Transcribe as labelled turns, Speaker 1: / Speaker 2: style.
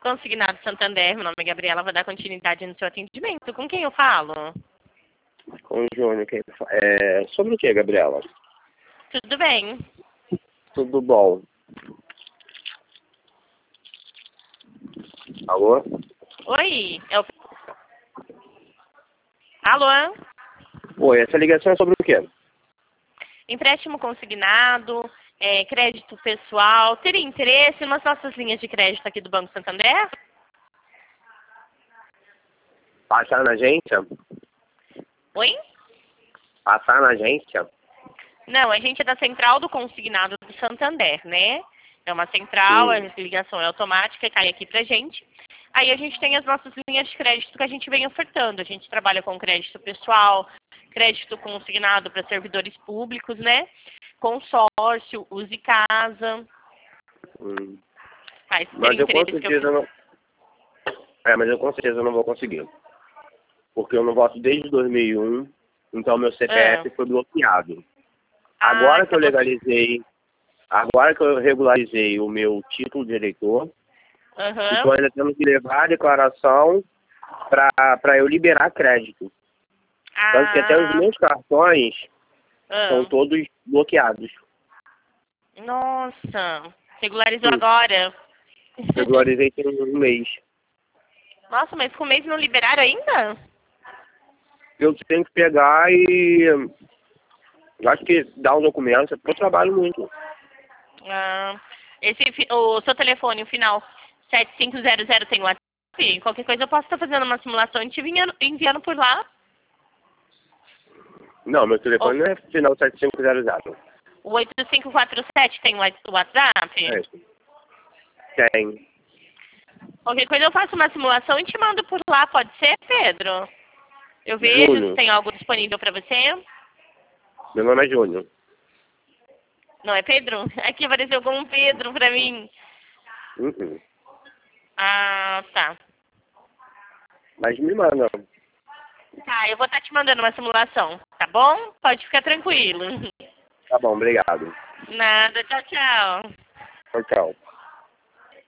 Speaker 1: Consignado Santander, meu nome é Gabriela, vou dar continuidade no seu atendimento. Com quem eu falo?
Speaker 2: Com o Júnior. Sobre o que, Gabriela?
Speaker 1: Tudo bem.
Speaker 2: Tudo bom. Alô?
Speaker 1: Oi, Alô?
Speaker 2: Oi, essa ligação é sobre o quê?
Speaker 1: Empréstimo consignado, crédito pessoal. Teria interesse nas nossas linhas de crédito aqui do Banco Santander?
Speaker 2: Passar na agência?
Speaker 1: Oi?
Speaker 2: Passar na agência?
Speaker 1: Não, a gente é da central do consignado do Santander, né? É uma central, a ligação é automática, cai aqui pra gente. Aí a gente tem as nossas linhas de crédito que a gente vem ofertando. A gente trabalha com crédito pessoal, crédito consignado para servidores públicos, né? Consórcio, use casa.
Speaker 2: Mas eu com certeza não... mas eu com certeza não vou conseguir. Porque eu não voto desde 2001, então meu CPF foi bloqueado. Agora que eu regularizei o meu título de eleitor, então ainda temos que levar a declaração para eu liberar crédito. Tanto que até os meus cartões são todos bloqueados.
Speaker 1: Nossa, regularizou agora?
Speaker 2: Regularizei tem um mês.
Speaker 1: Nossa, mas com o mês não liberaram ainda?
Speaker 2: Eu tenho que pegar e... acho que dar um documento, porque eu trabalho muito.
Speaker 1: O seu telefone, o final 7500 tem WhatsApp? Qualquer coisa eu posso estar fazendo uma simulação e te enviando por lá.
Speaker 2: Não, meu telefone não é final 7500.
Speaker 1: O 8547 tem WhatsApp?
Speaker 2: É isso. Tem.
Speaker 1: Qualquer coisa eu faço uma simulação e te mando por lá, pode ser, Pedro? Eu vejo se tem algo disponível para você.
Speaker 2: Meu nome é Júnior.
Speaker 1: Não é Pedro? Aqui apareceu como um Pedro para mim. Ah, tá.
Speaker 2: Mas me manda.
Speaker 1: Tá, eu vou estar te mandando uma simulação, tá bom? Pode ficar tranquilo.
Speaker 2: Tá bom, obrigado.
Speaker 1: Nada, tchau, tchau.
Speaker 2: Tchau, tchau.